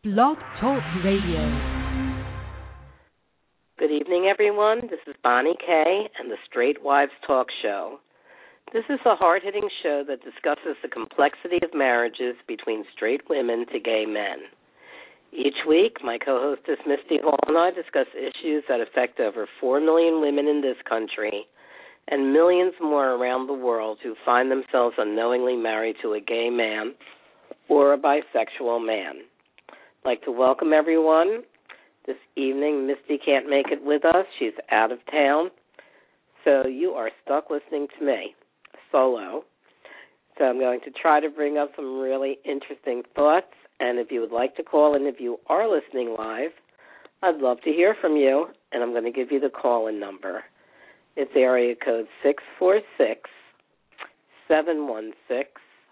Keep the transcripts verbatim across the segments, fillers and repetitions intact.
Blog Talk Radio. Good evening, everyone. This is Bonnie Kay and the Straight Wives Talk Show. This is a hard-hitting show that discusses the complexity of marriages between straight women to gay men. Each week, my co-hostess Misty Hall and I discuss issues that affect over four million women in this country and millions more around the world who find themselves unknowingly married to a gay man or a bisexual man. I'd like to welcome everyone. This evening, Misty can't make it with us. She's out of town. So you are stuck listening to me, solo. So I'm going to try to bring up some really interesting thoughts. And if you would like to call in, if you are listening live, I'd love to hear from you. And I'm going to give you the call-in number. It's area code six four six, seven one six,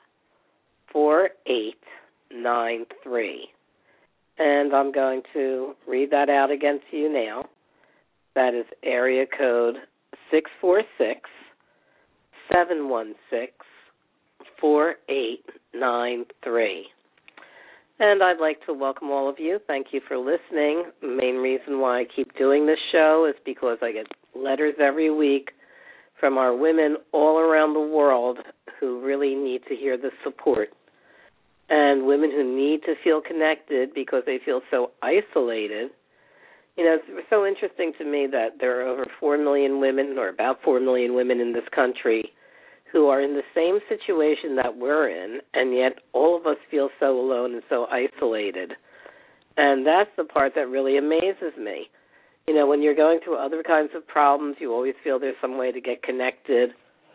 four eight nine three. And I'm going to read that out again to you now. That is area code six four six, seven one six, four eight nine three. And I'd like to welcome all of you. Thank you for listening. The main reason why I keep doing this show is because I get letters every week from our women all around the world who really need to hear the support. And women who need to feel connected because they feel so isolated. You know, it's so interesting to me that there are over four million women, or about four million women in this country, who are in the same situation that we're in, and yet all of us feel so alone and so isolated. And that's the part that really amazes me. You know, when you're going through other kinds of problems, you always feel there's some way to get connected.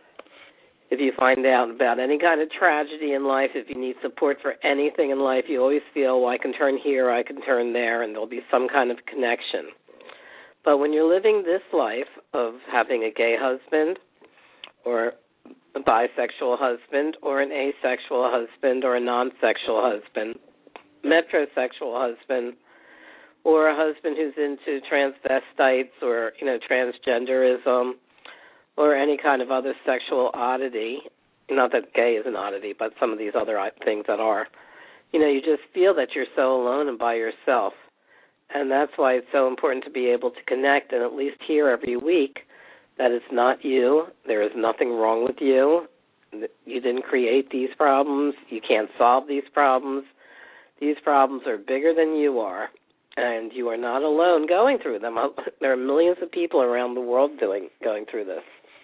If you find out about any kind of tragedy in life, if you need support for anything in life, you always feel, well, I can turn here, I can turn there, and there'll be some kind of connection. But when you're living this life of having a gay husband or a bisexual husband or an asexual husband or a non-sexual husband, metrosexual husband, or a husband who's into transvestites or, you know, transgenderism, or any kind of other sexual oddity, not that gay is an oddity, but some of these other things that are, you know, you just feel that you're so alone and by yourself. And that's why it's so important to be able to connect and at least hear every week that it's not you, there is nothing wrong with you, you didn't create these problems, you can't solve these problems. These problems are bigger than you are, and you are not alone going through them. There are millions of people around the world doing going through this.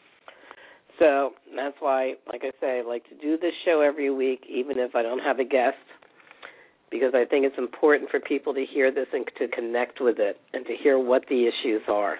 So that's why, like I say, I like to do this show every week, even if I don't have a guest, because I think it's important for people to hear this and to connect with it and to hear what the issues are.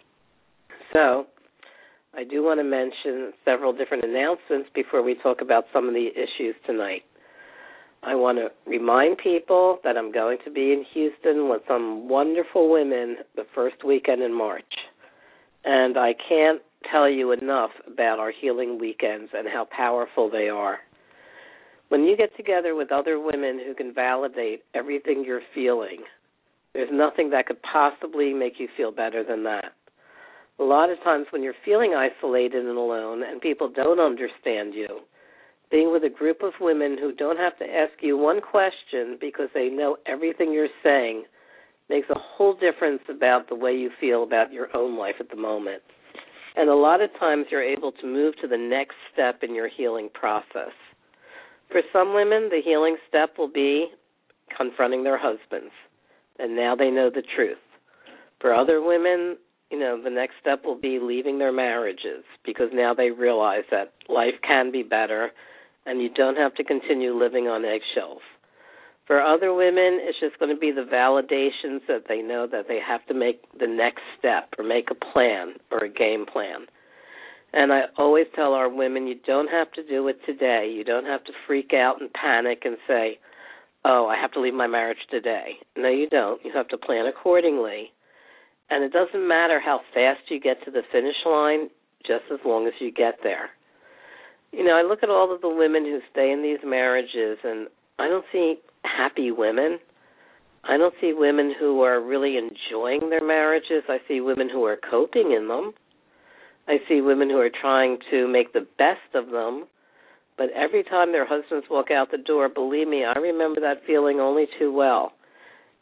So I do want to mention several different announcements before we talk about some of the issues tonight. I want to remind people that I'm going to be in Houston with some wonderful women the first weekend in March. And I can't tell you enough about our healing weekends and how powerful they are. When you get together with other women who can validate everything you're feeling, there's nothing that could possibly make you feel better than that. A lot of times when you're feeling isolated and alone and people don't understand you, being with a group of women who don't have to ask you one question because they know everything you're saying makes a whole difference about the way you feel about your own life at the moment. And a lot of times you're able to move to the next step in your healing process. For some women, the healing step will be confronting their husbands, and now they know the truth. For other women, you know, the next step will be leaving their marriages because now they realize that life can be better and you don't have to continue living on eggshells. For other women, it's just going to be the validations that they know that they have to make the next step or make a plan or a game plan. And I always tell our women, you don't have to do it today. You don't have to freak out and panic and say, oh, I have to leave my marriage today. No, you don't. You have to plan accordingly. And it doesn't matter how fast you get to the finish line, just as long as you get there. You know, I look at all of the women who stay in these marriages, and I don't see happy women. I don't see women who are really enjoying their marriages. I see women who are coping in them. I see women who are trying to make the best of them, But every time their husbands walk out the door, believe me, I remember that feeling only too well.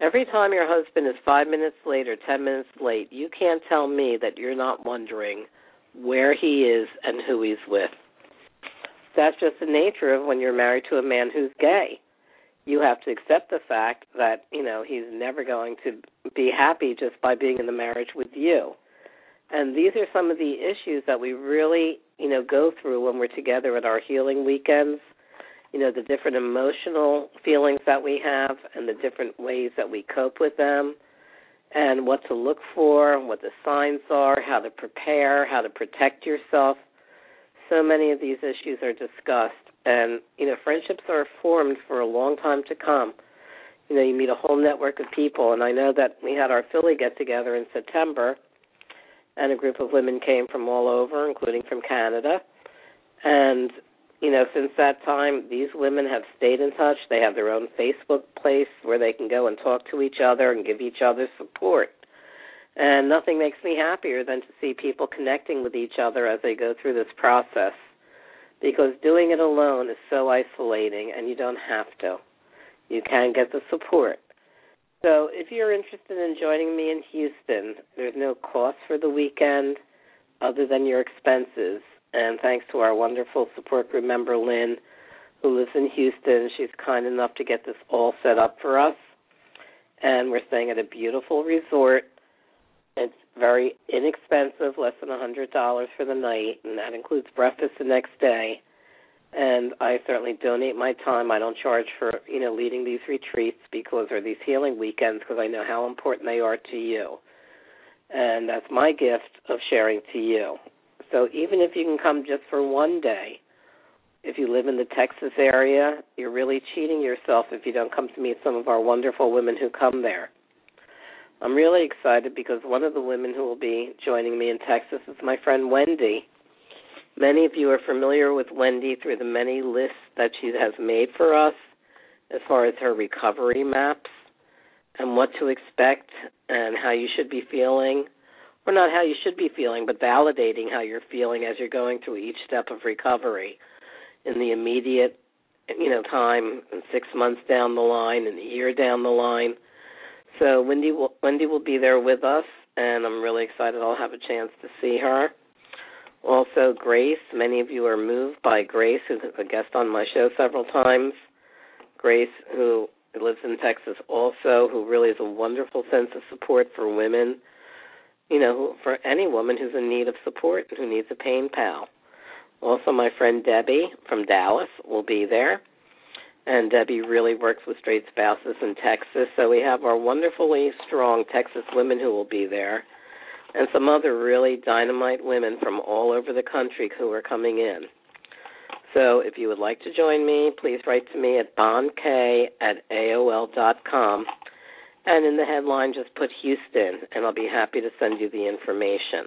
Every time your husband is five minutes late or ten minutes late, you can't tell me that you're not wondering where he is and who he's with. That's just the nature of when you're married to a man who's gay. You have to accept the fact that, you know, he's never going to be happy just by being in the marriage with you. And these are some of the issues that we really, you know, go through when we're together at our healing weekends. You know, the different emotional feelings that we have and the different ways that we cope with them and what to look for, what the signs are, how to prepare, how to protect yourself. So many of these issues are discussed. And, you know, friendships are formed for a long time to come. You know, you meet a whole network of people. And I know that we had our Philly get-together in September, and a group of women came from all over, including from Canada. And, you know, since that time, these women have stayed in touch. They have their own Facebook place where they can go and talk to each other and give each other support. And nothing makes me happier than to see people connecting with each other as they go through this process, because doing it alone is so isolating, and you don't have to. You can get the support. So if you're interested in joining me in Houston, there's no cost for the weekend other than your expenses. And thanks to our wonderful support group member, Lynn, who lives in Houston. She's kind enough to get this all set up for us. And we're staying at a beautiful resort. It's very inexpensive, less than one hundred dollars for the night, and that includes breakfast the next day. And I certainly donate my time. I don't charge for, you know, leading these retreats because or these healing weekends because I know how important they are to you. And that's my gift of sharing to you. So even if you can come just for one day, if you live in the Texas area, you're really cheating yourself if you don't come to meet some of our wonderful women who come there. I'm really excited because one of the women who will be joining me in Texas is my friend Wendy. Many of you are familiar with Wendy through the many lists that she has made for us as far as her recovery maps and what to expect and how you should be feeling, or not how you should be feeling, but validating how you're feeling as you're going through each step of recovery in the immediate, you know, time, six months down the line and a year down the line. So Wendy will, Wendy will be there with us, and I'm really excited I'll have a chance to see her. Also, Grace. Many of you are moved by Grace, who's a guest on my show several times. Grace, who lives in Texas also, who really is a wonderful sense of support for women, you know, for any woman who's in need of support and who needs a pain pal. Also, my friend Debbie from Dallas will be there. And Debbie really works with straight spouses in Texas. So we have our wonderfully strong Texas women who will be there and some other really dynamite women from all over the country who are coming in. So if you would like to join me, please write to me at bondk at A O L dot com. And in the headline, just put Houston, and I'll be happy to send you the information.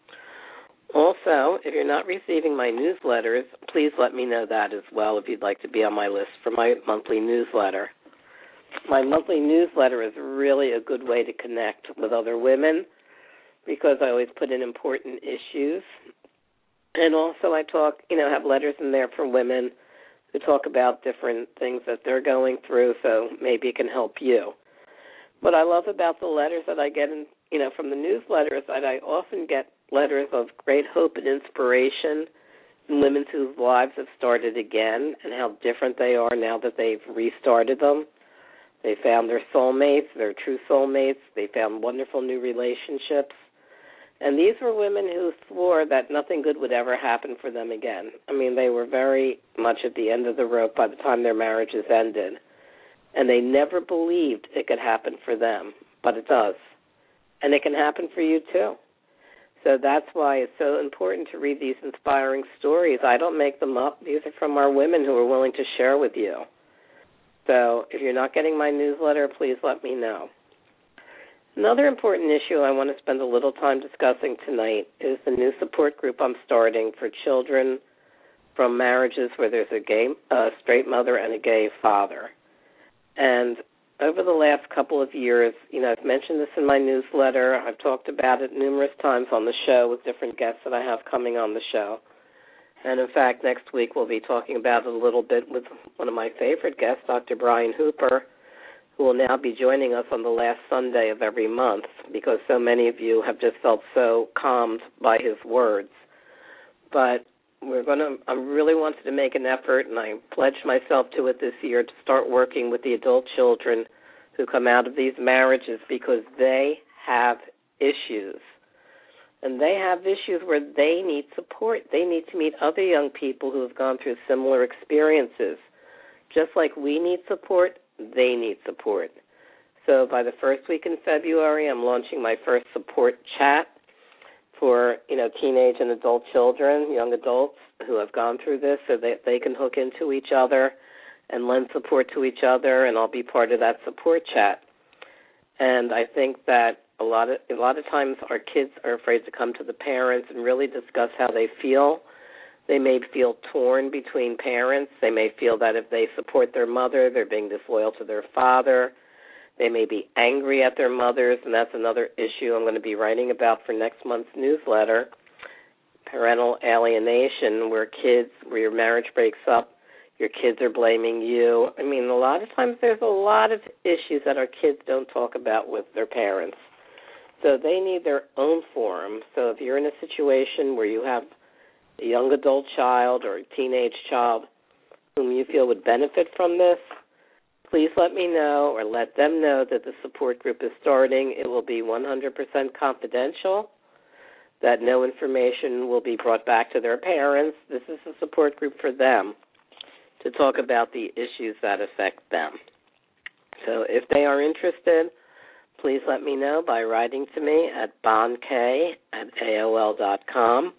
Also, if you're not receiving my newsletters, please let me know that as well if you'd like to be on my list for my monthly newsletter. My monthly newsletter is really a good way to connect with other women because I always put in important issues. And also I talk, you know, have letters in there for women who talk about different things that they're going through, so maybe it can help you. What I love about the letters that I get, in, you know, from the newsletter is that I often get letters of great hope and inspiration in women whose lives have started again and how different they are now that they've restarted them. They found their soulmates, their true soulmates. They found wonderful new relationships. And these were women who swore that nothing good would ever happen for them again. I mean, they were very much at the end of the rope by the time their marriages ended. And they never believed it could happen for them, but it does. And it can happen for you too. So that's why it's so important to read these inspiring stories. I don't make them up. These are from our women who are willing to share with you. So if you're not getting my newsletter, please let me know. Another important issue I want to spend a little time discussing tonight is the new support group I'm starting for children from marriages where there's a gay, uh, straight mother and a gay father. And over the last couple of years, you know, I've mentioned this in my newsletter. I've talked about it numerous times on the show with different guests that I have coming on the show. And, in fact, next week we'll be talking about it a little bit with one of my favorite guests, Doctor Brian Hooper, who will now be joining us on the last Sunday of every month, because so many of you have just felt so calmed by his words. But we're going to, I really wanted to make an effort, and I pledged myself to it this year, to start working with the adult children who come out of these marriages, because they have issues. And they have issues where they need support. They need to meet other young people who have gone through similar experiences. Just like we need support, they need support. So by the first week in February, I'm launching my first support chat for, you know, teenage and adult children, young adults who have gone through this, so that they can hook into each other and lend support to each other, and I'll be part of that support chat. And I think that a lot of a lot of times our kids are afraid to come to the parents and really discuss how they feel. They may feel torn between parents. They may feel that if they support their mother, they're being disloyal to their father. They may be angry at their mothers, and that's another issue I'm going to be writing about for next month's newsletter, parental alienation, where kids, where your marriage breaks up, your kids are blaming you. I mean, a lot of times there's a lot of issues that our kids don't talk about with their parents. So they need their own forum. So if you're in a situation where you have a young adult child or a teenage child whom you feel would benefit from this, please let me know or let them know that the support group is starting. It will be one hundred percent confidential, that no information will be brought back to their parents. This is a support group for them to talk about the issues that affect them. So if they are interested, please let me know by writing to me at bonk at A O L dot com.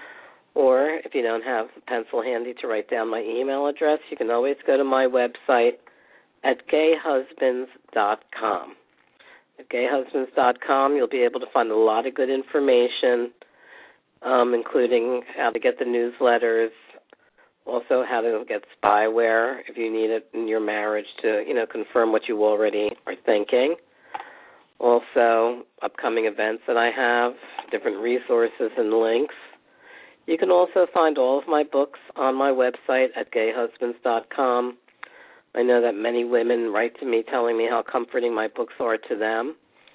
Or if you don't have a pencil handy to write down my email address, you can always go to my website at gay husbands dot com. At gay husbands dot com, you'll be able to find a lot of good information, um, including how to get the newsletters, also how to get spyware if you need it in your marriage to, you know, confirm what you already are thinking. Also, upcoming events that I have, different resources and links. You can also find all of my books on my website at gay husbands dot com. I know that many women write to me telling me how comforting my books are to them,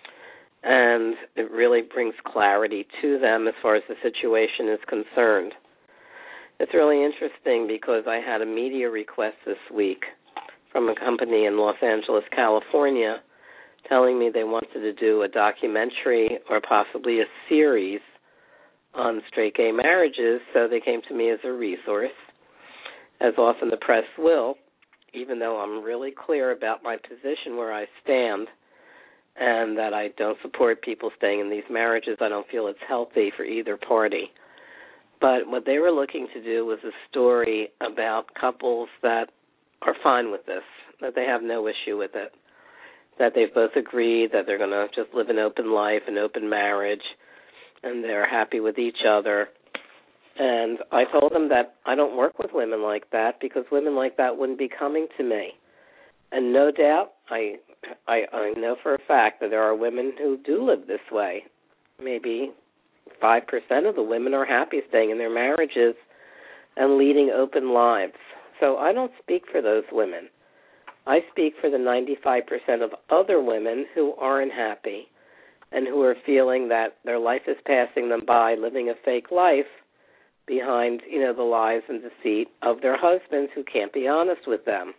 and it really brings clarity to them as far as the situation is concerned. It's really interesting because I had a media request this week from a company in Los Angeles, California, telling me they wanted to do a documentary or possibly a series on straight gay marriages, so they came to me as a resource, as often the press will, even though I'm really clear about my position where I stand and that I don't support people staying in these marriages. I don't feel it's healthy for either party. But what they were looking to do was a story about couples that are fine with this, that they have no issue with it, that they've both agreed that they're going to just live an open life, an open marriage, and they're happy with each other. And I told them that I don't work with women like that because women like that wouldn't be coming to me. And no doubt, I, I, I know for a fact that there are women who do live this way. Maybe five percent of the women are happy staying in their marriages and leading open lives. So I don't speak for those women. I speak for the ninety-five percent of other women who aren't happy and who are feeling that their life is passing them by, living a fake life behind, you know, the lies and deceit of their husbands who can't be honest with them.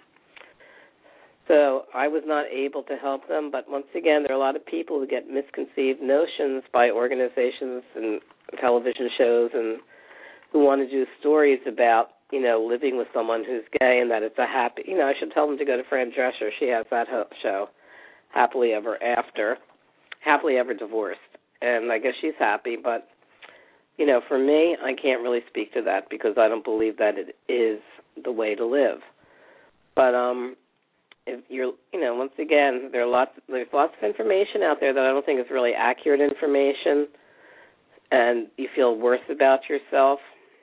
So I was not able to help them, but once again, there are a lot of people who get misconceived notions by organizations and television shows and who want to do stories about, you know, living with someone who's gay and that it's a happy, you know, I should tell them to go to Fran Drescher. She has that show, Happily Ever After, Happily Ever Divorced. And I guess she's happy, but, you know, for me, I can't really speak to that because I don't believe that it is the way to live. But, um, if you're, you know, once again, there are lots, there's lots of information out there that I don't think is really accurate information, and you feel worse about yourself.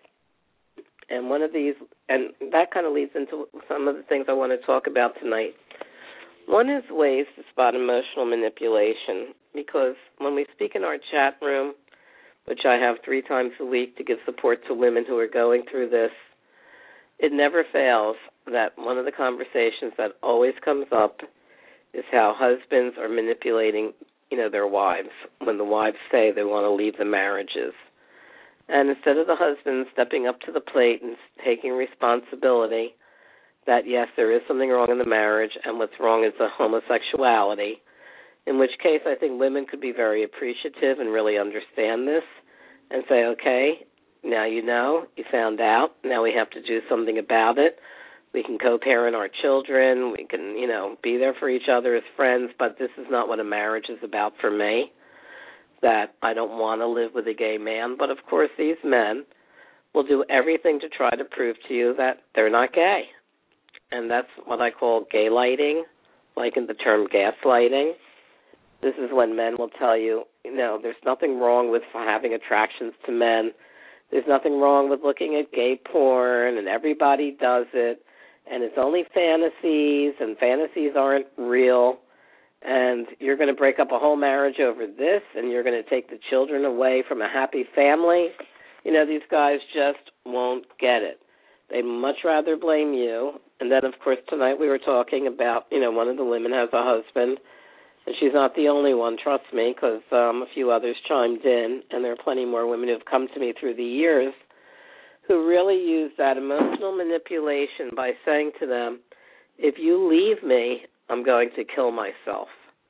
And one of these, and that kind of leads into some of the things I want to talk about tonight. One is ways to spot emotional manipulation, because when we speak in our chat room, which I have three times a week to give support to women who are going through this, it never fails that one of the conversations that always comes up is how husbands are manipulating, you know, their wives when the wives say they want to leave the marriages. And instead of the husband stepping up to the plate and taking responsibility that, yes, there is something wrong in the marriage and what's wrong is the homosexuality, in which case I think women could be very appreciative and really understand this and say, okay, now you know, you found out, now we have to do something about it. We can co-parent our children, we can, you know, be there for each other as friends, but this is not what a marriage is about for me, that I don't want to live with a gay man. But, of course, these men will do everything to try to prove to you that they're not gay. And that's what I call gay lighting, like in the term gaslighting. This is when men will tell you, you know, there's nothing wrong with having attractions to men. There's nothing wrong with looking at gay porn, and everybody does it. And it's only fantasies, and fantasies aren't real. And you're going to break up a whole marriage over this, and you're going to take the children away from a happy family. You know, these guys just won't get it. They'd much rather blame you. And then, of course, tonight we were talking about, you know, one of the women has a husband, and she's not the only one, trust me, because um, a few others chimed in, and there are plenty more women who have come to me through the years who really use that emotional manipulation by saying to them, if you leave me, I'm going to kill myself.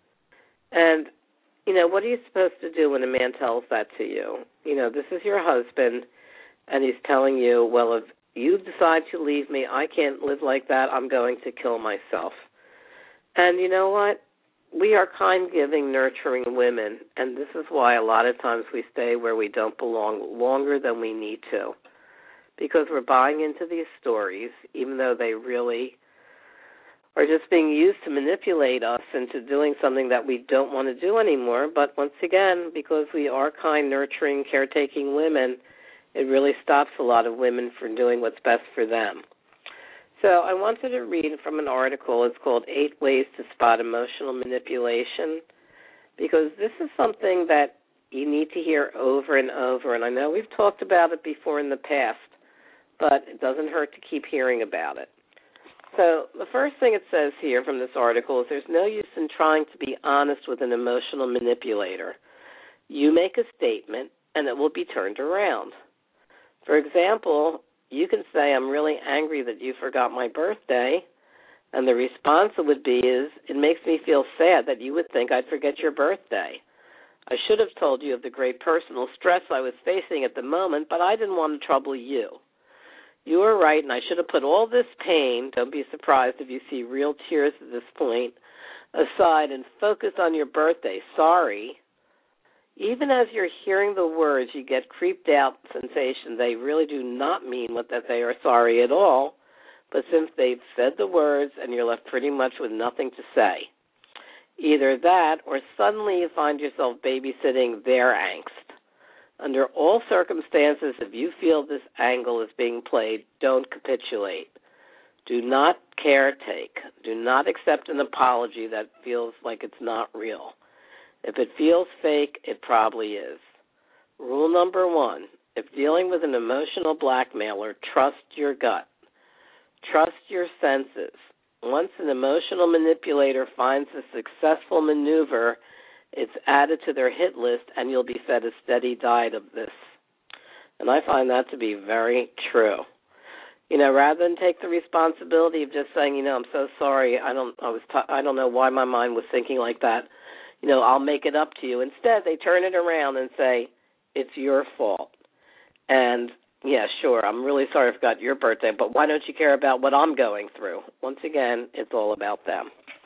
And, you know, what are you supposed to do when a man tells that to you? You know, this is your husband, and he's telling you, well, if you decide to leave me, I can't live like that, I'm going to kill myself. And you know what? We are kind, giving, nurturing women, and this is why a lot of times we stay where we don't belong longer than we need to, because we're buying into these stories, even though they really are just being used to manipulate us into doing something that we don't want to do anymore. But once again, because we are kind, nurturing, caretaking women, it really stops a lot of women from doing what's best for them. So I wanted to read from an article. It's called Eight Ways to Spot Emotional Manipulation, because this is something that you need to hear over and over. And I know we've talked about it before in the past, but it doesn't hurt to keep hearing about it. So the first thing it says here from this article is there's no use in trying to be honest with an emotional manipulator. You make a statement, and it will be turned around. For example, you can say, I'm really angry that you forgot my birthday, and the response would be is, it makes me feel sad that you would think I'd forget your birthday. I should have told you of the great personal stress I was facing at the moment, but I didn't want to trouble you. You were right, and I should have put all this pain, don't be surprised if you see real tears at this point, aside and focus on your birthday. Sorry. Even as you're hearing the words, you get creeped out sensation. They really do not mean what that they are sorry at all, but since they've said the words and you're left pretty much with nothing to say. Either that or suddenly you find yourself babysitting their angst. Under all circumstances, if you feel this angle is being played, don't capitulate. Do not caretake. Do not accept an apology that feels like it's not real. If it feels fake, it probably is. Rule number one, if dealing with an emotional blackmailer, trust your gut. Trust your senses. Once an emotional manipulator finds a successful maneuver, it's added to their hit list, and you'll be fed a steady diet of this. And I find that to be very true. You know, rather than take the responsibility of just saying, you know, I'm so sorry, I don't, I was, t- I don't know why my mind was thinking like that. You know, I'll make it up to you. Instead, they turn it around and say, it's your fault. And, yeah, sure, I'm really sorry I forgot your birthday, but why don't you care about what I'm going through? Once again, it's all about them.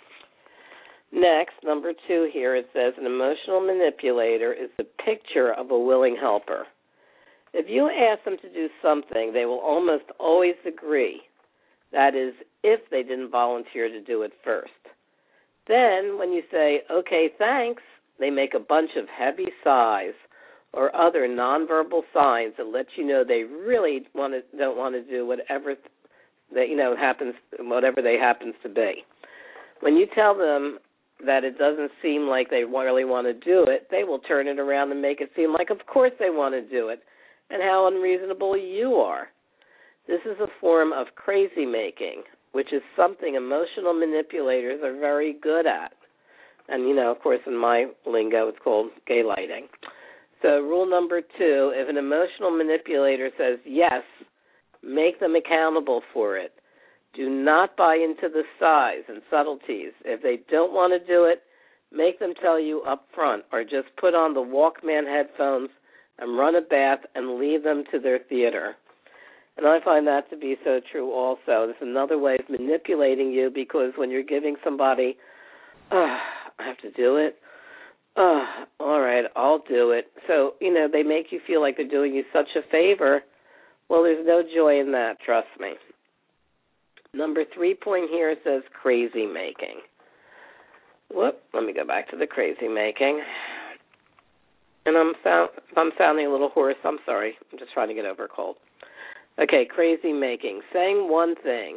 Next, number two here, it says an emotional manipulator is the picture of a willing helper. If you ask them to do something, they will almost always agree. That is, if they didn't volunteer to do it first. Then, when you say, okay, thanks, they make a bunch of heavy sighs or other nonverbal signs that let you know they really want to, don't want to do whatever that you know happens, whatever they happens to be. When you tell them that it doesn't seem like they really want to do it, they will turn it around and make it seem like, of course they want to do it, and how unreasonable you are. This is a form of crazy making. which is something emotional manipulators are very good at. And, you know, of course, in my lingo, it's called gaylighting. So rule number two, if an emotional manipulator says yes, make them accountable for it. Do not buy into the size and subtleties. If they don't want to do it, make them tell you up front, or just put on the Walkman headphones and run a bath and leave them to their theater. And I find that to be so true also. It's another way of manipulating you, because when you're giving somebody, oh, I have to do it, oh, all right, I'll do it. So, you know, they make you feel like they're doing you such a favor. Well, there's no joy in that, trust me. Number three point here says crazy making. Whoop, let me go back to the crazy making. And I'm sound, if I'm sounding a little hoarse, I'm sorry. I'm just trying to get over a cold. Okay, crazy making. Saying one thing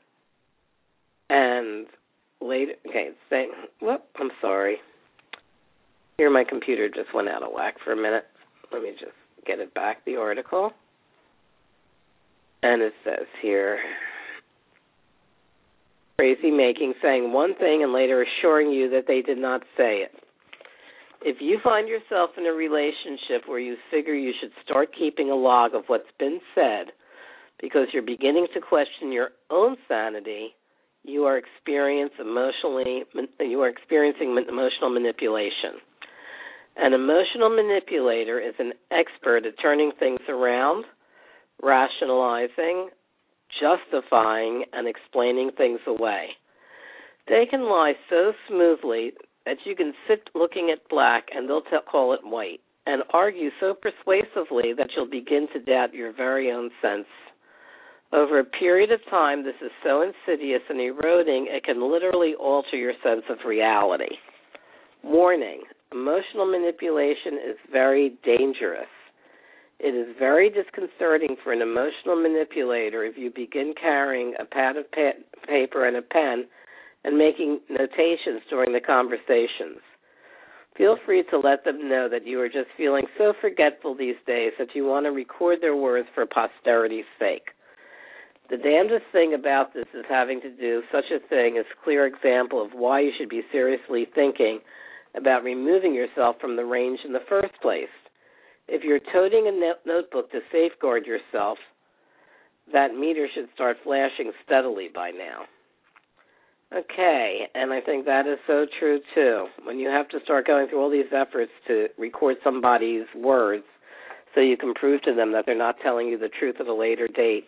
and later, okay, saying, whoop, I'm sorry. Here my computer just went out of whack for a minute. Let me just get it back, the article. And it says here, crazy making, saying one thing and later assuring you that they did not say it. If you find yourself in a relationship where you figure you should start keeping a log of what's been said because you're beginning to question your own sanity, you are experience emotionally you are experiencing emotional manipulation. An emotional manipulator is an expert at turning things around, rationalizing, justifying, and explaining things away. They can lie so smoothly that you can sit looking at black and they'll t- call it white, and argue so persuasively that you'll begin to doubt your very own sense. Over a period of time, this is so insidious and eroding, it can literally alter your sense of reality. Warning, emotional manipulation is very dangerous. It is very disconcerting for an emotional manipulator if you begin carrying a pad of pa- paper and a pen and making notations during the conversations. Feel free to let them know that you are just feeling so forgetful these days that you want to record their words for posterity's sake. The damnedest thing about this is having to do such a thing as a clear example of why you should be seriously thinking about removing yourself from the range in the first place. If you're toting a notebook to safeguard yourself, that meter should start flashing steadily by now. Okay, and I think that is so true, too. When you have to start going through all these efforts to record somebody's words so you can prove to them that they're not telling you the truth at a later date.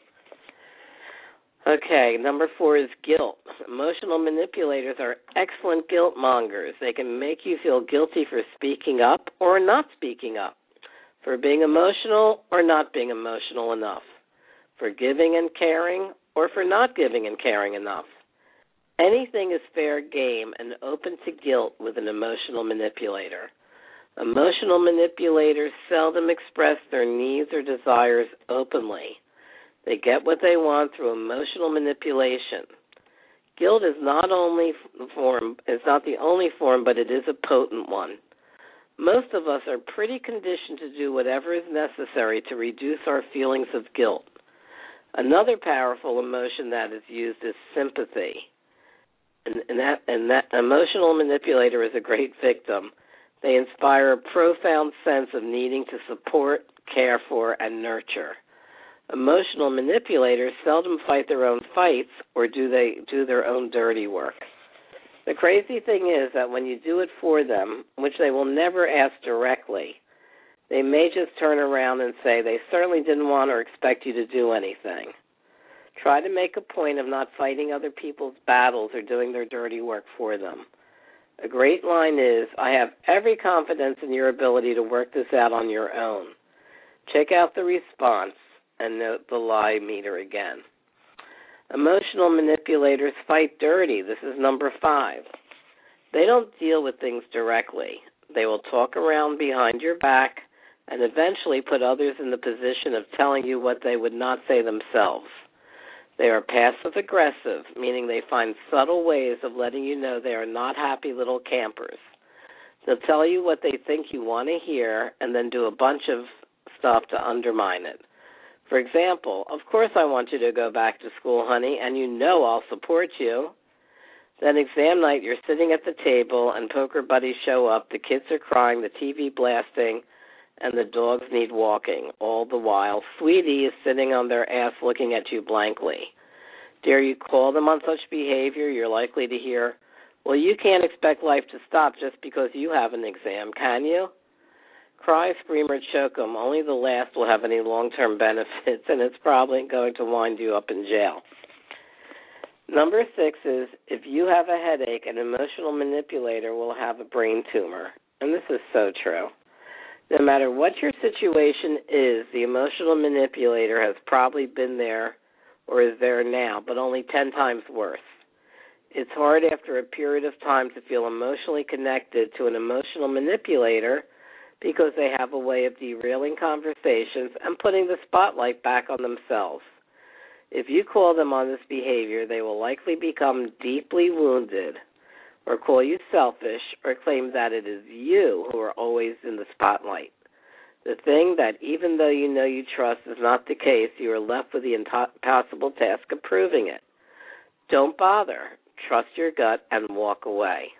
Okay, number four is guilt. Emotional manipulators are excellent guilt mongers. They can make you feel guilty for speaking up or not speaking up, for being emotional or not being emotional enough, for giving and caring or for not giving and caring enough. Anything is fair game and open to guilt with an emotional manipulator. Emotional manipulators seldom express their needs or desires openly. They get what they want through emotional manipulation. Guilt is not only form is not the only form, but it is a potent one. Most of us are pretty conditioned to do whatever is necessary to reduce our feelings of guilt. Another powerful emotion that is used is sympathy. And, and, that, and that emotional manipulator is a great victim. They inspire a profound sense of needing to support, care for, and nurture. Emotional manipulators seldom fight their own fights or do they do their own dirty work. The crazy thing is that when you do it for them, which they will never ask directly, they may just turn around and say they certainly didn't want or expect you to do anything. Try to make a point of not fighting other people's battles or doing their dirty work for them. A great line is, I have every confidence in your ability to work this out on your own. Check out the response and note the lie meter again. Emotional manipulators fight dirty. This is number five. They don't deal with things directly. They will talk around behind your back and eventually put others in the position of telling you what they would not say themselves. They are passive-aggressive, meaning they find subtle ways of letting you know they are not happy little campers. They'll tell you what they think you want to hear and then do a bunch of stuff to undermine it. For example, of course I want you to go back to school, honey, and you know I'll support you. Then exam night, you're sitting at the table and poker buddies show up, the kids are crying, the T V blasting, and the dogs need walking. All the while, sweetie is sitting on their ass looking at you blankly. Dare you call them on such behavior? You're likely to hear, well, you can't expect life to stop just because you have an exam, can you? Cry, scream, or choke them. Only the last will have any long-term benefits, and it's probably going to wind you up in jail. Number six is, if you have a headache, an emotional manipulator will have a brain tumor. And this is so true. No matter what your situation is, the emotional manipulator has probably been there or is there now, but only ten times worse. It's hard after a period of time to feel emotionally connected to an emotional manipulator because they have a way of derailing conversations and putting the spotlight back on themselves. If you call them on this behavior, they will likely become deeply wounded or call you selfish or claim that it is you who are always in the spotlight. The thing that even though you know you trust is not the case, you are left with the impossible task of proving it. Don't bother. Trust your gut and walk away.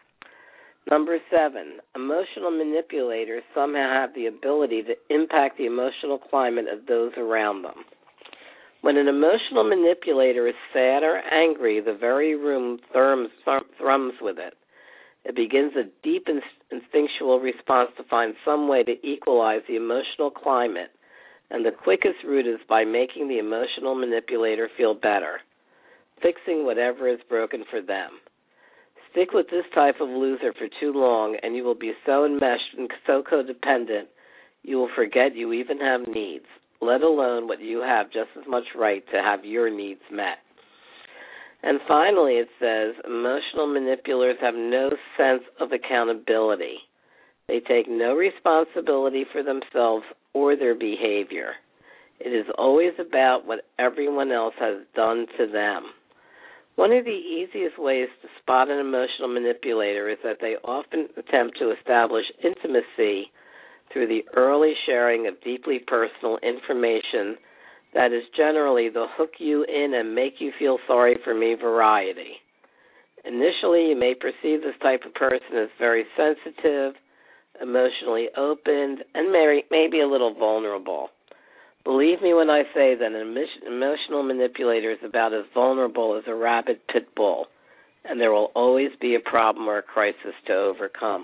Number seven, emotional manipulators somehow have the ability to impact the emotional climate of those around them. When an emotional manipulator is sad or angry, the very room thrums, thrums with it. It begins a deep instinctual response to find some way to equalize the emotional climate, and the quickest route is by making the emotional manipulator feel better, fixing whatever is broken for them. Stick with this type of loser for too long, and you will be so enmeshed and so codependent, you will forget you even have needs, let alone what you have just as much right to have your needs met. And finally, it says, emotional manipulators have no sense of accountability. They take no responsibility for themselves or their behavior. It is always about what everyone else has done to them. One of the easiest ways to spot an emotional manipulator is that they often attempt to establish intimacy through the early sharing of deeply personal information that is generally the hook you in and make you feel sorry for me variety. Initially, you may perceive this type of person as very sensitive, emotionally open, and maybe a little vulnerable. Believe me when I say that an emotional manipulator is about as vulnerable as a rabid pit bull, and there will always be a problem or a crisis to overcome.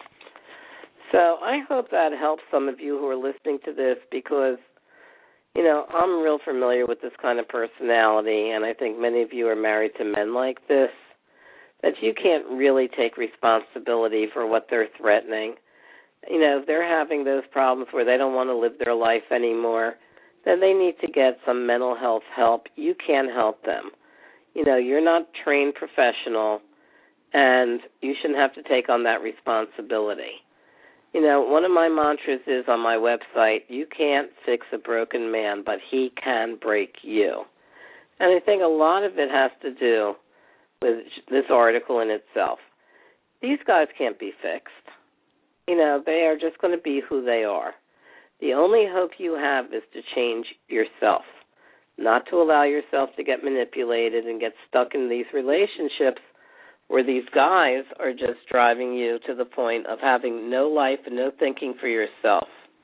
So I hope that helps some of you who are listening to this because, you know, I'm real familiar with this kind of personality, and I think many of you are married to men like this, that you can't really take responsibility for what they're threatening. You know, if they're having those problems where they don't want to live their life anymore, then they need to get some mental health help. You can help them. You know, you're not a trained professional, and you shouldn't have to take on that responsibility. You know, one of my mantras is on my website, you can't fix a broken man, but he can break you. And I think a lot of it has to do with this article in itself. These guys can't be fixed. You know, they are just going to be who they are. The only hope you have is to change yourself, not to allow yourself to get manipulated and get stuck in these relationships where these guys are just driving you to the point of having no life and no thinking for yourself.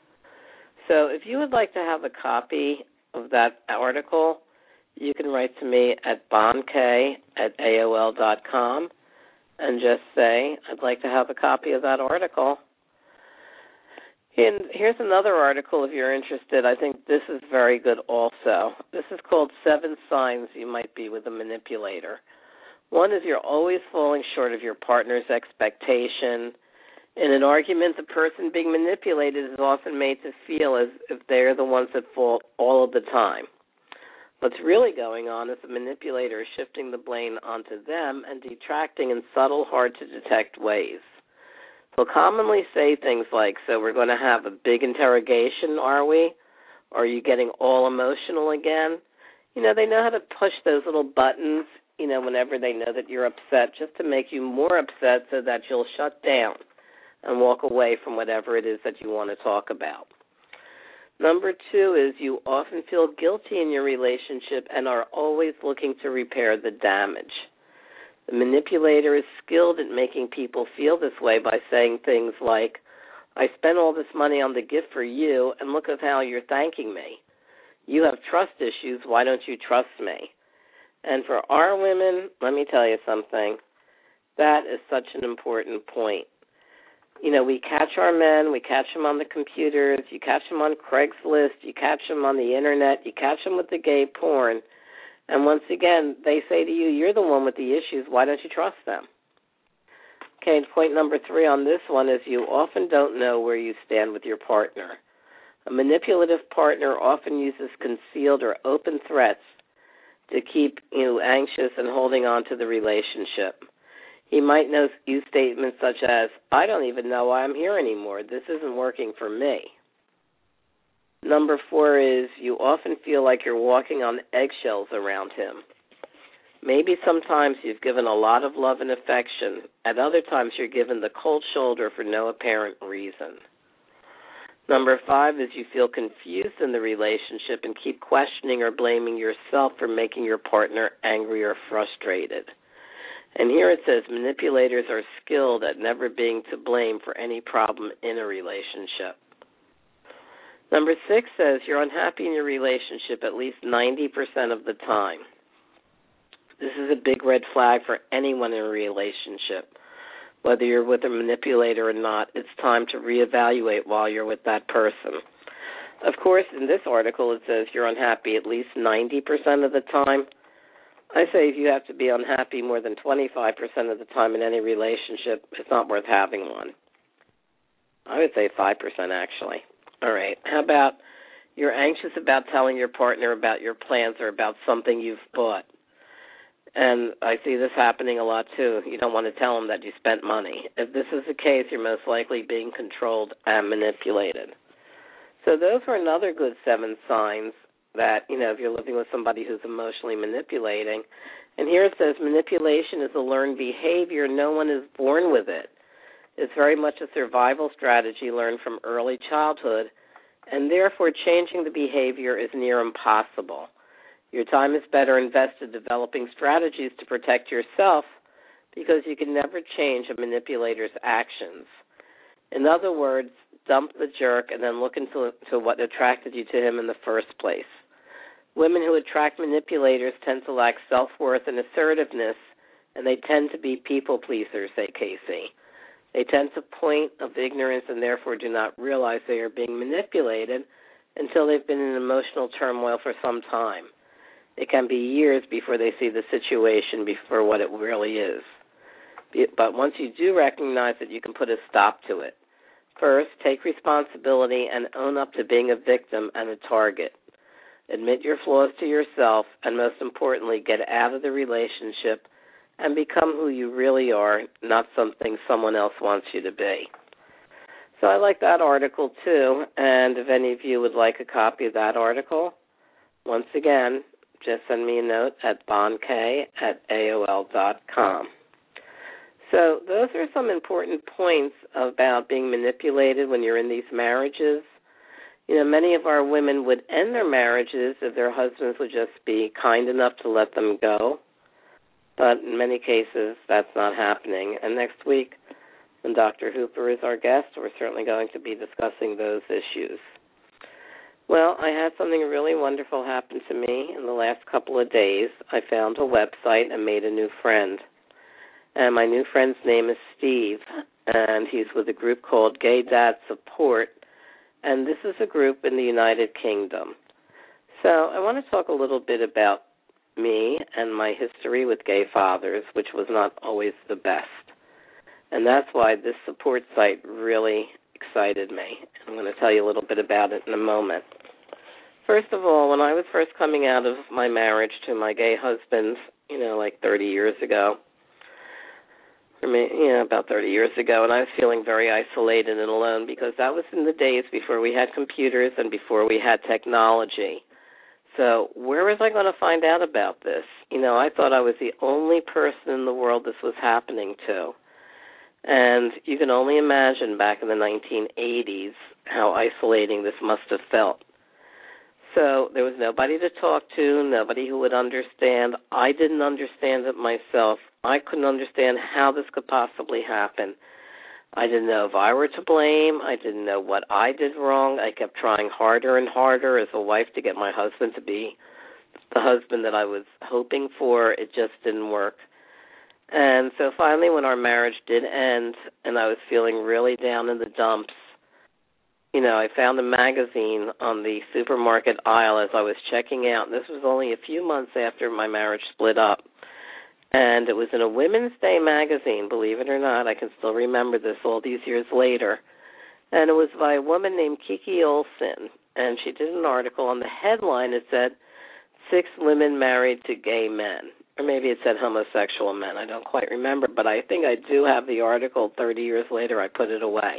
So if you would like to have a copy of that article, you can write to me at bonkay at A O L dot com and just say, I'd like to have a copy of that article. And here's another article if you're interested. I think this is very good also. This is called Seven Signs You Might Be with a Manipulator. One is you're always falling short of your partner's expectation. In an argument, the person being manipulated is often made to feel as if they're the ones at fault all of the time. What's really going on is the manipulator is shifting the blame onto them and detracting in subtle, hard-to-detect ways. They'll commonly say things like, so we're going to have a big interrogation, are we? Or are you getting all emotional again? You know, they know how to push those little buttons, you know, whenever they know that you're upset, just to make you more upset so that you'll shut down and walk away from whatever it is that you want to talk about. Number two is you often feel guilty in your relationship and are always looking to repair the damage. The manipulator is skilled at making people feel this way by saying things like, I spent all this money on the gift for you, and look at how you're thanking me. You have trust issues, why don't you trust me? And for our women, let me tell you something, that is such an important point. You know, we catch our men, we catch them on the computers, you catch them on Craigslist, you catch them on the Internet, you catch them with the gay porn, and once again, they say to you, you're the one with the issues, why don't you trust them? Okay, point number three on this one is you often don't know where you stand with your partner. A manipulative partner often uses concealed or open threats to keep you anxious and holding on to the relationship. He might know, use statements such as, I don't even know why I'm here anymore. This isn't working for me. Number four is you often feel like you're walking on eggshells around him. Maybe sometimes you've given a lot of love and affection. At other times you're given the cold shoulder for no apparent reason. Number five is you feel confused in the relationship and keep questioning or blaming yourself for making your partner angry or frustrated. And here it says manipulators are skilled at never being to blame for any problem in a relationship. Number six says you're unhappy in your relationship at least ninety percent of the time. This is a big red flag for anyone in a relationship. Whether you're with a manipulator or not, it's time to reevaluate while you're with that person. Of course, in this article it says you're unhappy at least ninety percent of the time. I say if you have to be unhappy more than twenty-five percent of the time in any relationship, it's not worth having one. I would say five percent actually. All right. How about you're anxious about telling your partner about your plans or about something you've bought? And I see this happening a lot too. You don't want to tell them that you spent money. If this is the case, you're most likely being controlled and manipulated. So those are another good seven signs that, you know, if you're living with somebody who's emotionally manipulating. And here it says manipulation is a learned behavior. No one is born with it. It's very much a survival strategy learned from early childhood, and therefore changing the behavior is near impossible. Your time is better invested developing strategies to protect yourself because you can never change a manipulator's actions. In other words, dump the jerk and then look into to what attracted you to him in the first place. Women who attract manipulators tend to lack self-worth and assertiveness, and they tend to be people pleasers, say Casey. They tend to point of ignorance and therefore do not realize they are being manipulated until they've been in emotional turmoil for some time. It can be years before they see the situation for what it really is. But once you do recognize it, you can put a stop to it. First, take responsibility and own up to being a victim and a target. Admit your flaws to yourself, and most importantly, get out of the relationship and become who you really are, not something someone else wants you to be. So I like that article too, and if any of you would like a copy of that article, once again, just send me a note at bonkay at A O L dot com. So those are some important points about being manipulated when you're in these marriages. You know, many of our women would end their marriages if their husbands would just be kind enough to let them go. But in many cases, that's not happening. And next week, when Doctor Hooper is our guest, we're certainly going to be discussing those issues. Well, I had something really wonderful happen to me in the last couple of days. I found a website and made a new friend. And my new friend's name is Steve, and he's with a group called Gay Dad Support, and this is a group in the United Kingdom. So I want to talk a little bit about me and my history with gay fathers, which was not always the best. And that's why this support site really excited me. I'm going to tell you a little bit about it in a moment. First of all, when I was first coming out of my marriage to my gay husband, you know, like thirty years ago, I mean, you know, about thirty years ago, and I was feeling very isolated and alone because that was in the days before we had computers and before we had technology. So where was I going to find out about this? You know, I thought I was the only person in the world this was happening to. And you can only imagine back in the nineteen eighties how isolating this must have felt. So there was nobody to talk to, nobody who would understand. I didn't understand it myself. I couldn't understand how this could possibly happen. I didn't know if I were to blame. I didn't know what I did wrong. I kept trying harder and harder as a wife to get my husband to be the husband that I was hoping for. It just didn't work. And so finally when our marriage did end and I was feeling really down in the dumps, you know, I found a magazine on the supermarket aisle as I was checking out. This was only a few months after my marriage split up. And it was in a Women's Day magazine, believe it or not. I can still remember this all these years later. And it was by a woman named Kiki Olson. And she did an article. On the headline, it said, Six Women Married to Gay Men. Or maybe it said homosexual men. I don't quite remember. But I think I do have the article. thirty years later, I put it away.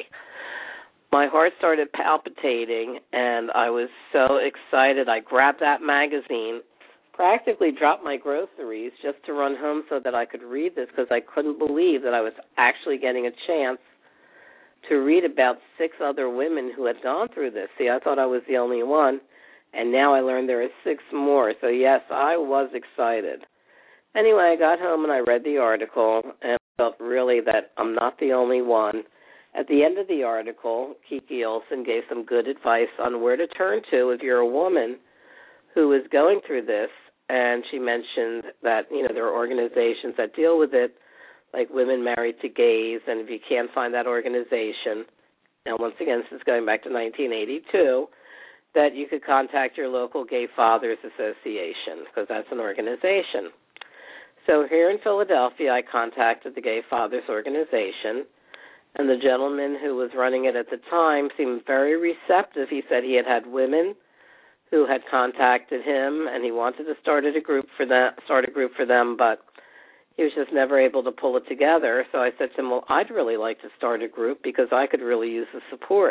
My heart started palpitating, and I was so excited. I grabbed that magazine, practically dropped my groceries just to run home so that I could read this because I couldn't believe that I was actually getting a chance to read about six other women who had gone through this. See, I thought I was the only one, and now I learned there are six more. So, yes, I was excited. Anyway, I got home and I read the article, and I felt really that I'm not the only one. At the end of the article, Kiki Olson gave some good advice on where to turn to if you're a woman who is going through this, and she mentioned that, you know, there are organizations that deal with it, like Women Married to Gays, and if you can't find that organization, now once again, this is going back to nineteen eighty-two, that you could contact your local Gay Fathers Association, because that's an organization. So here in Philadelphia, I contacted the Gay Fathers Organization, and the gentleman who was running it at the time seemed very receptive. He said he had had women who had contacted him, and he wanted to start a group for them, start a group for them, but he was just never able to pull it together. So I said to him, well, I'd really like to start a group because I could really use the support.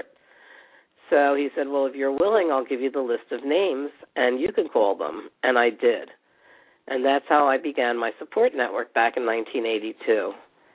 So he said, well, if you're willing, I'll give you the list of names, and you can call them. And I did. And that's how I began my support network back in nineteen eighty-two.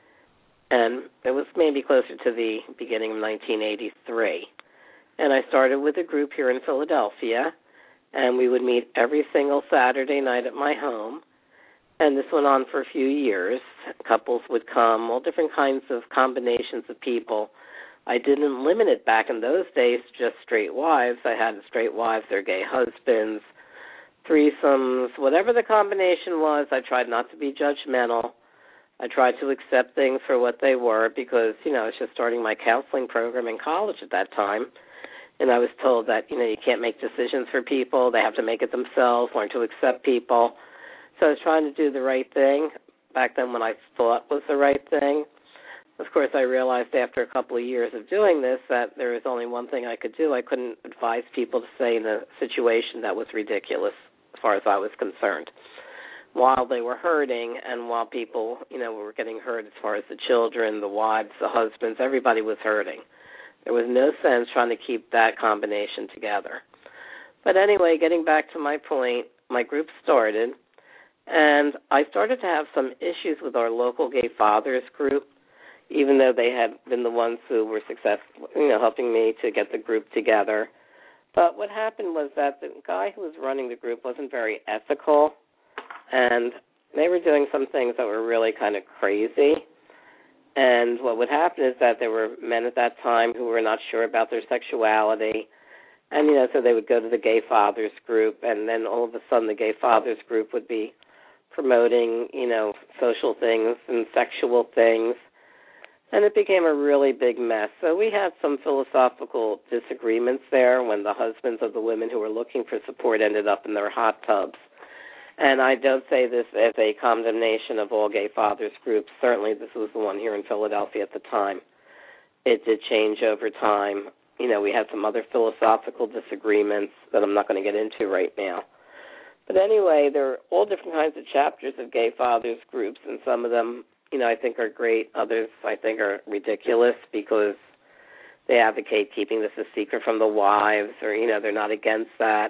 And it was maybe closer to the beginning of nineteen eighty-three. And I started with a group here in Philadelphia, and we would meet every single Saturday night at my home. And this went on for a few years. Couples would come, all different kinds of combinations of people. I didn't limit it back in those days to just straight wives. I had straight wives, their gay husbands, threesomes, whatever the combination was. I tried not to be judgmental. I tried to accept things for what they were because, you know, I was just starting my counseling program in college at that time. And I was told that, you know, you can't make decisions for people. They have to make it themselves, learn to accept people. So I was trying to do the right thing back then when I thought was the right thing. Of course, I realized after a couple of years of doing this that there was only one thing I could do. I couldn't advise people to stay in a situation that was ridiculous as far as I was concerned. While they were hurting and while people, you know, were getting hurt as far as the children, the wives, the husbands, everybody was hurting. There was no sense trying to keep that combination together. But anyway, getting back to my point, my group started, and I started to have some issues with our local Gay Fathers group, even though they had been the ones who were successful, you know, helping me to get the group together. But what happened was that the guy who was running the group wasn't very ethical, and they were doing some things that were really kind of crazy. And what would happen is that there were men at that time who were not sure about their sexuality. And, you know, so they would go to the Gay Fathers group, and then all of a sudden the Gay Fathers group would be promoting, you know, social things and sexual things. And it became a really big mess. So we had some philosophical disagreements there when the husbands of the women who were looking for support ended up in their hot tubs. And I don't say this as a condemnation of all Gay Fathers groups. Certainly this was the one here in Philadelphia at the time. It did change over time. You know, we had some other philosophical disagreements that I'm not going to get into right now. But anyway, there are all different kinds of chapters of Gay Fathers groups, and some of them, you know, I think are great. Others I think are ridiculous because they advocate keeping this a secret from the wives, or, you know, they're not against that.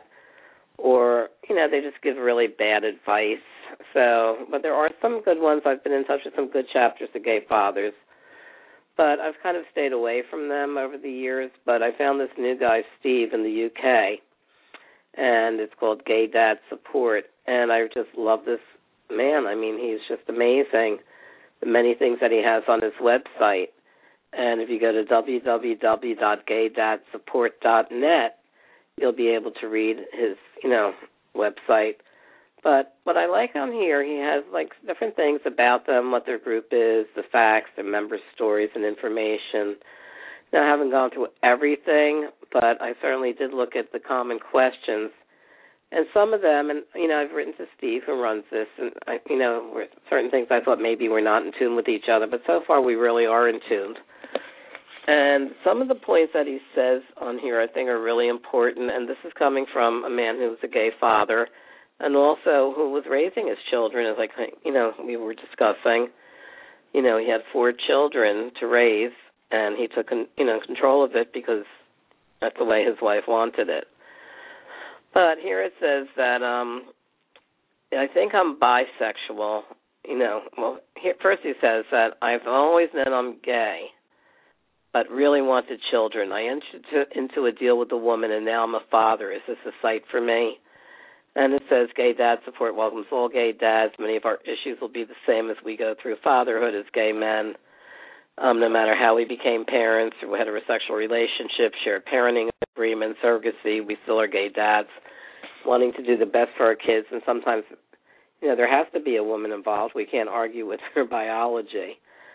Or, you know, they just give really bad advice. So, but there are some good ones. I've been in touch with some good chapters of Gay Fathers. But I've kind of stayed away from them over the years. But I found this new guy, Steve, in the U K. and it's called Gay Dad Support. And I just love this man. I mean, he's just amazing, the many things that he has on his website. And if you go to w w w dot gay dad support dot net, you'll be able to read his, you know, website. But what I like on here, he has, like, different things about them, what their group is, the facts, their member stories and information. Now, I haven't gone through everything, but I certainly did look at the common questions. And some of them, and, you know, I've written to Steve, who runs this, and, I, you know, certain things I thought maybe we're not in tune with each other, but so far we really are in tune. And some of the points that he says on here I think are really important, and this is coming from a man who's a gay father, and also who was raising his children, as like, you know, we were discussing. You know, he had four children to raise, and he took, you know, control of it because that's the way his wife wanted it. But here it says that um, I think I'm bisexual. You know, well, here, first he says that I've always known I'm gay, but really wanted children. I entered into a deal with a woman, and now I'm a father. Is this a sight for me? And it says, Gay Dad Support welcomes all gay dads. Many of our issues will be the same as we go through fatherhood as gay men. Um, no matter how we became parents or heterosexual relationships, shared parenting agreements, surrogacy, we still are gay dads wanting to do the best for our kids. And sometimes, you know, there has to be a woman involved. We can't argue with her biology.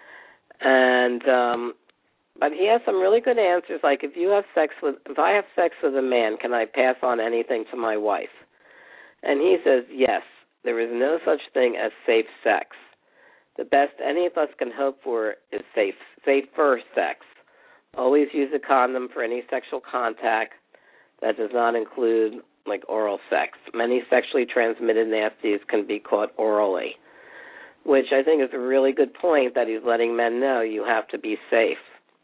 And um, but he has some really good answers, like if you have sex with, if I have sex with a man, can I pass on anything to my wife? And he says, yes, there is no such thing as safe sex. The best any of us can hope for is safe, safer sex. Always use a condom for any sexual contact that does not include, like, oral sex. Many sexually transmitted nasties can be caught orally, which I think is a really good point that he's letting men know you have to be safe.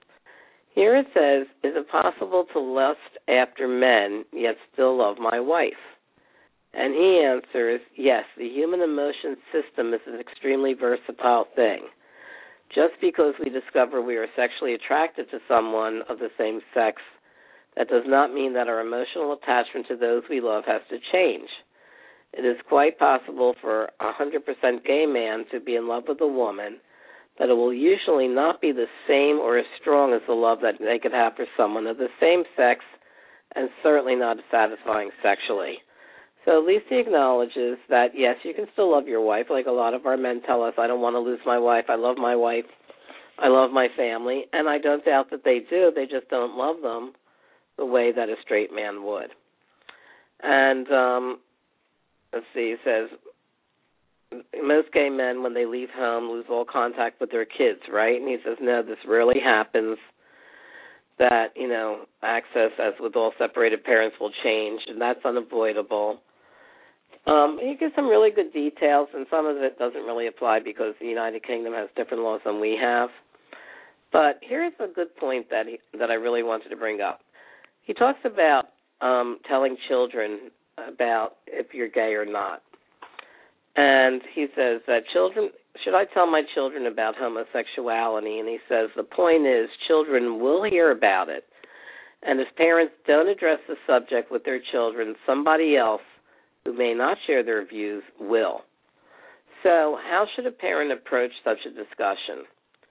Here it says, is it possible to lust after men yet still love my wife? And he answers, yes, the human emotion system is an extremely versatile thing. Just because we discover we are sexually attracted to someone of the same sex, that does not mean that our emotional attachment to those we love has to change. It is quite possible for a one hundred percent gay man to be in love with a woman, but it will usually not be the same or as strong as the love that they could have for someone of the same sex, and certainly not as satisfying sexually. So at least he acknowledges that, yes, you can still love your wife, like a lot of our men tell us, I don't want to lose my wife, I love my wife, I love my family, and I don't doubt that they do, they just don't love them the way that a straight man would. And, um, let's see, he says, most gay men, when they leave home, lose all contact with their kids, right? And he says, no, this rarely happens, that, you know, access, as with all separated parents, will change, and that's unavoidable. Um, he gives some really good details, and some of it doesn't really apply because the United Kingdom has different laws than we have. But here's a good point that he, that I really wanted to bring up. He talks about um, telling children about if you're gay or not. And he says that children, should I tell my children about homosexuality? And he says the point is children will hear about it. And if parents don't address the subject with their children, somebody else who may not share their views will. So how should a parent approach such a discussion?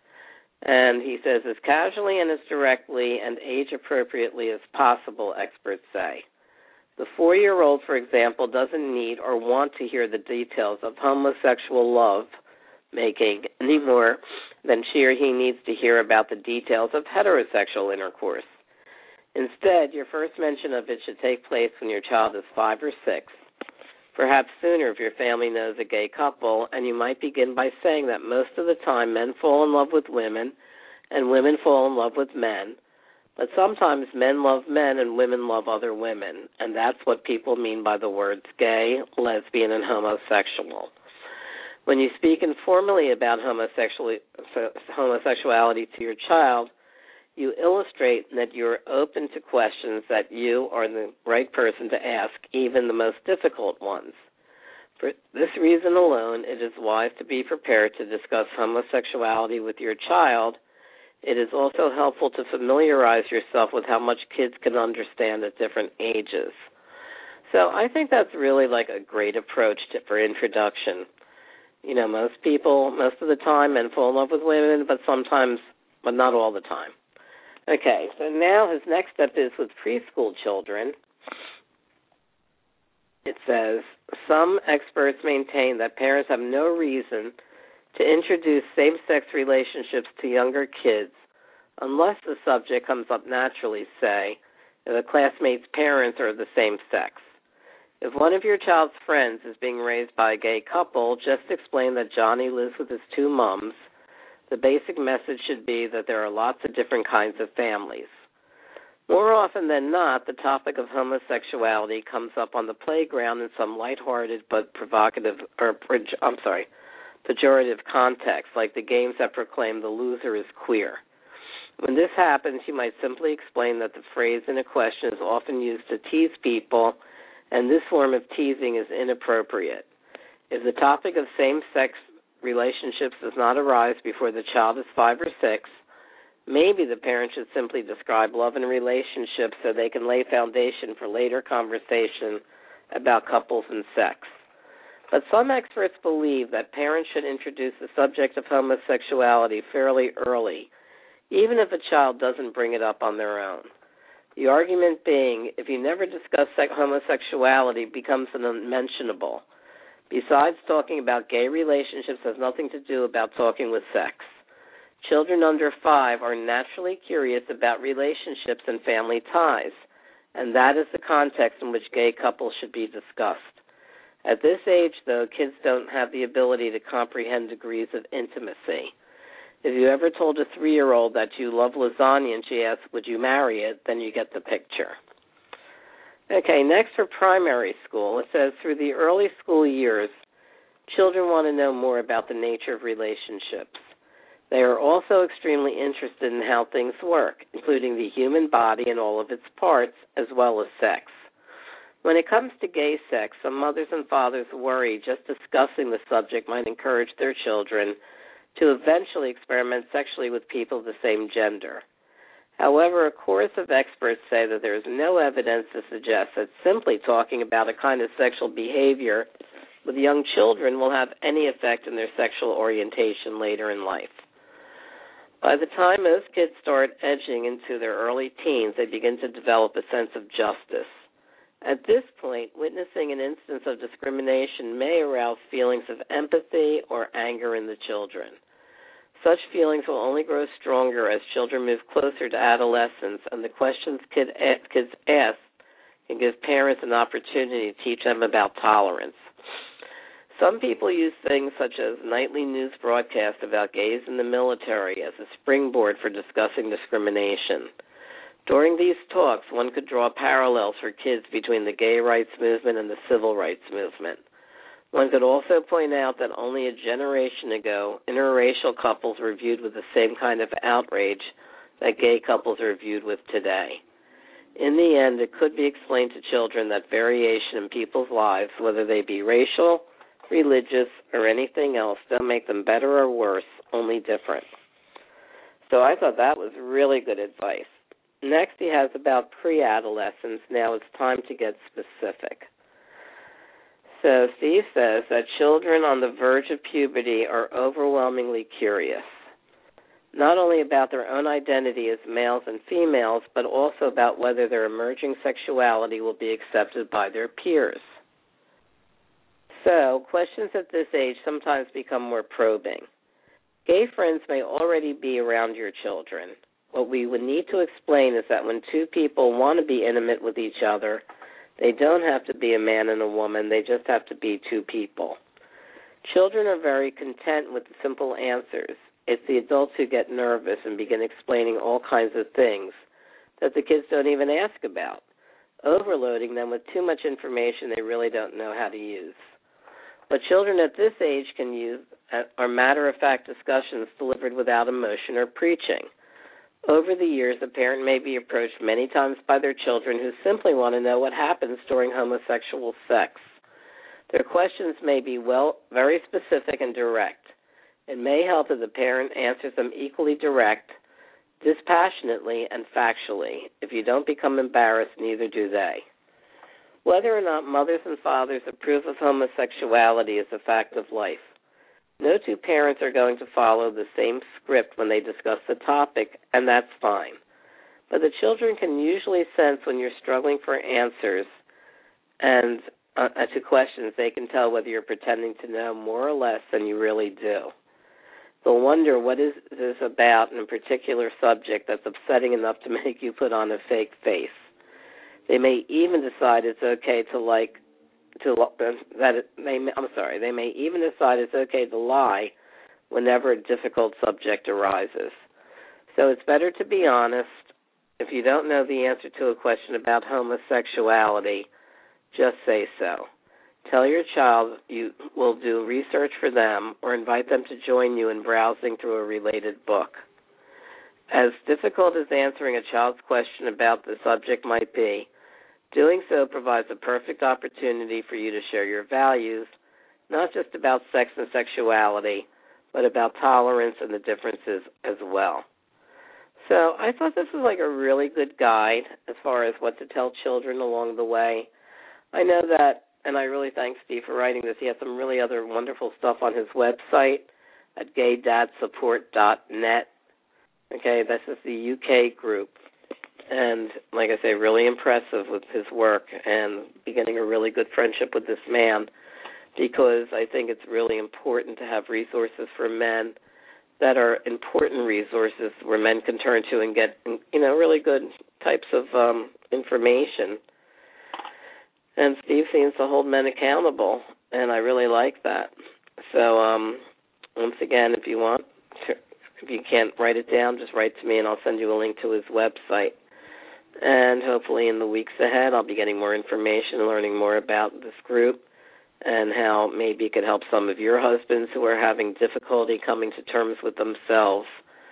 And he says as casually and as directly and age-appropriately as possible, experts say. The four-year-old, for example, doesn't need or want to hear the details of homosexual love making any more than she or he needs to hear about the details of heterosexual intercourse. Instead, your first mention of it should take place when your child is five or six, perhaps sooner if your family knows a gay couple, and you might begin by saying that most of the time men fall in love with women and women fall in love with men, but sometimes men love men and women love other women, and that's what people mean by the words gay, lesbian, and homosexual. When you speak informally about homosexuality to your child, you illustrate that you're open to questions that you are the right person to ask, even the most difficult ones. For this reason alone, it is wise to be prepared to discuss homosexuality with your child. It is also helpful to familiarize yourself with how much kids can understand at different ages. So I think that's really like a great approach to, for introduction. You know, most people, most of the time, men fall in love with women, but sometimes, but not all the time. Okay, so now his next step is with preschool children. It says, some experts maintain that parents have no reason to introduce same-sex relationships to younger kids unless the subject comes up naturally, say, if a classmate's parents are the same sex. If one of your child's friends is being raised by a gay couple, just explain that Johnny lives with his two moms. The basic message should be that there are lots of different kinds of families. More often than not, the topic of homosexuality comes up on the playground in some lighthearted but provocative, or I'm sorry, pejorative context, like the games that proclaim the loser is queer. When this happens, you might simply explain that the phrase in a question is often used to tease people, and this form of teasing is inappropriate. If the topic of same-sex relationships does not arise before the child is five or six, maybe the parent should simply describe love and relationships so they can lay foundation for later conversation about couples and sex. But some experts believe that parents should introduce the subject of homosexuality fairly early, even if a child doesn't bring it up on their own. The argument being, if you never discuss homosexuality, it becomes unmentionable. Besides, talking about gay relationships has nothing to do about talking with sex. Children under five are naturally curious about relationships and family ties, and that is the context in which gay couples should be discussed. At this age, though, kids don't have the ability to comprehend degrees of intimacy. If you ever told a three-year-old that you love lasagna and she asked, would you marry it, then you get the picture. Okay, next for primary school, it says, through the early school years, children want to know more about the nature of relationships. They are also extremely interested in how things work, including the human body and all of its parts, as well as sex. When it comes to gay sex, some mothers and fathers worry just discussing the subject might encourage their children to eventually experiment sexually with people of the same gender. However, a chorus of experts say that there is no evidence to suggest that simply talking about a kind of sexual behavior with young children will have any effect on their sexual orientation later in life. By the time most kids start edging into their early teens, they begin to develop a sense of justice. At this point, witnessing an instance of discrimination may arouse feelings of empathy or anger in the children. Such feelings will only grow stronger as children move closer to adolescence, and the questions kid, kids ask can give parents an opportunity to teach them about tolerance. Some people use things such as nightly news broadcasts about gays in the military as a springboard for discussing discrimination. During these talks, one could draw parallels for kids between the gay rights movement and the civil rights movement. One could also point out that only a generation ago, interracial couples were viewed with the same kind of outrage that gay couples are viewed with today. In the end, it could be explained to children that variation in people's lives, whether they be racial, religious, or anything else, don't make them better or worse, only different. So I thought that was really good advice. Next, he has about pre-adolescence. Now it's time to get specific. So Steve says that children on the verge of puberty are overwhelmingly curious, not only about their own identity as males and females, but also about whether their emerging sexuality will be accepted by their peers. So questions at this age sometimes become more probing. Gay friends may already be around your children. What we would need to explain is that when two people want to be intimate with each other, they don't have to be a man and a woman. They just have to be two people. Children are very content with the simple answers. It's the adults who get nervous and begin explaining all kinds of things that the kids don't even ask about, overloading them with too much information they really don't know how to use. What children at this age can use are matter-of-fact discussions delivered without emotion or preaching. Over the years, a parent may be approached many times by their children who simply want to know what happens during homosexual sex. Their questions may be well, very specific and direct. It may help if the parent answers them equally direct, dispassionately, and factually. If you don't become embarrassed, neither do they. Whether or not mothers and fathers approve of homosexuality is a fact of life. No two parents are going to follow the same script when they discuss the topic, and that's fine. But the children can usually sense when you're struggling for answers and uh, to questions. They can tell whether you're pretending to know more or less than you really do. They'll wonder what is this about in a particular subject that's upsetting enough to make you put on a fake face. They may even decide it's okay to like to that it, they I'm sorry. They may even decide it's okay to lie whenever a difficult subject arises. So it's better to be honest. If you don't know the answer to a question about homosexuality, just say so. Tell your child you will do research for them or invite them to join you in browsing through a related book. As difficult as answering a child's question about the subject might be, doing so provides a perfect opportunity for you to share your values, not just about sex and sexuality, but about tolerance and the differences as well. So I thought this was like a really good guide as far as what to tell children along the way. I know that, and I really thank Steve for writing this. He has some really other wonderful stuff on his website at gay dad support dot net. Okay, this is the U K group. And like I say, really impressive with his work and beginning a really good friendship with this man, because I think it's really important to have resources for men that are important resources where men can turn to and get, you know, really good types of um, information. And Steve seems to hold men accountable, and I really like that. So um, once again, if you want, if you can't write it down, just write to me, and I'll send you a link to his website. And hopefully in the weeks ahead, I'll be getting more information and learning more about this group and how maybe it could help some of your husbands who are having difficulty coming to terms with themselves.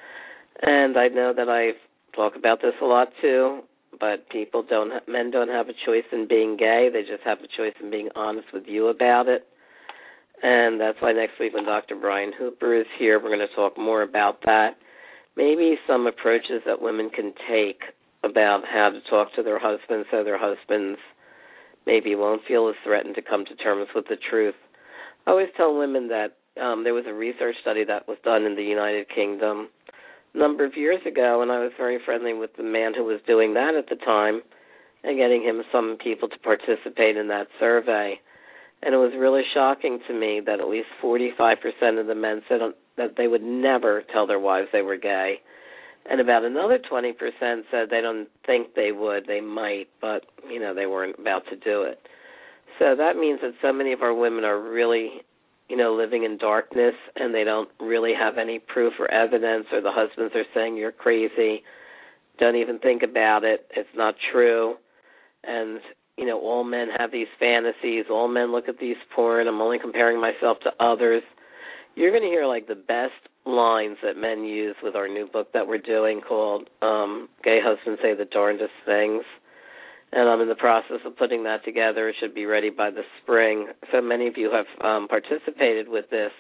And I know that I talk about this a lot too, but people don't, men don't have a choice in being gay. They just have a choice in being honest with you about it. And that's why next week when Doctor Brian Hooper is here, we're going to talk more about that. Maybe some approaches that women can take about how to talk to their husbands so their husbands maybe won't feel as threatened to come to terms with the truth. I always tell women that um, there was a research study that was done in the United Kingdom a number of years ago, and I was very friendly with the man who was doing that at the time and getting him some people to participate in that survey. And it was really shocking to me that at least forty-five percent of the men said that they would never tell their wives they were gay. And about another twenty percent said they don't think they would. They might, but, you know, they weren't about to do it. So that means that so many of our women are really, you know, living in darkness, and they don't really have any proof or evidence, or the husbands are saying you're crazy, don't even think about it, it's not true. And, you know, all men have these fantasies, all men look at these porn, I'm only comparing myself to others. You're going to hear, like, the best lines that men use with our new book that we're doing called um, Gay Husbands Say the Darndest Things. And I'm in the process of putting that together. It should be ready by the spring. So many of you have um, participated with this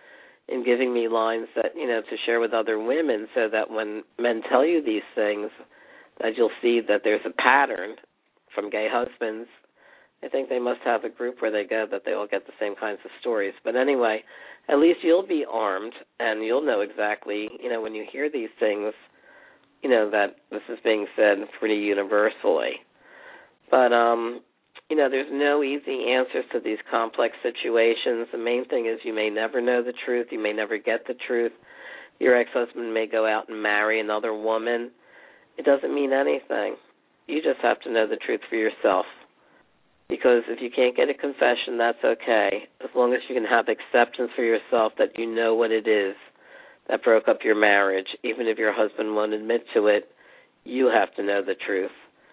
in giving me lines that, you know, to share with other women so that when men tell you these things, that you'll see that there's a pattern from gay husbands. I think they must have a group where they go that they all get the same kinds of stories. But anyway, at least you'll be armed and you'll know exactly, you know, when you hear these things, you know, that this is being said pretty universally. But, um, you know, there's no easy answers to these complex situations. The main thing is you may never know the truth. You may never get the truth. Your ex-husband may go out and marry another woman. It doesn't mean anything. You just have to know the truth for yourself. Because if you can't get a confession, that's okay. As long as you can have acceptance for yourself that you know what it is that broke up your marriage, even if your husband won't admit to it, you have to know the truth.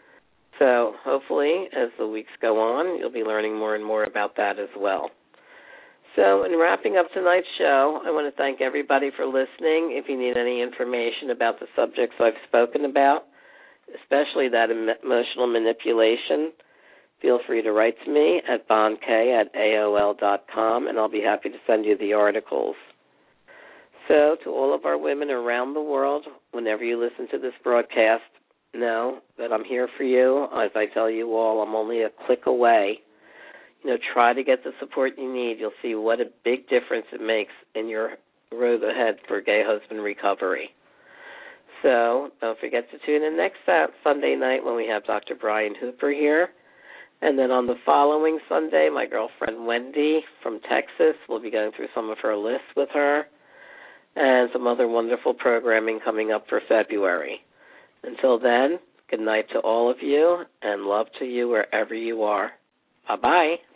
So hopefully, as the weeks go on, you'll be learning more and more about that as well. So in wrapping up tonight's show, I want to thank everybody for listening. If you need any information about the subjects I've spoken about, especially that emotional manipulation, feel free to write to me at bondk at A O L dot com, and I'll be happy to send you the articles. So to all of our women around the world, whenever you listen to this broadcast, know that I'm here for you. As I tell you all, I'm only a click away. You know, try to get the support you need. You'll see what a big difference it makes in your road ahead for gay husband recovery. So don't forget to tune in next Sunday night when we have Doctor Brian Hooper here. And then on the following Sunday, my girlfriend Wendy from Texas will be going through some of her lists with her and some other wonderful programming coming up for February. Until then, good night to all of you and love to you wherever you are. Bye-bye.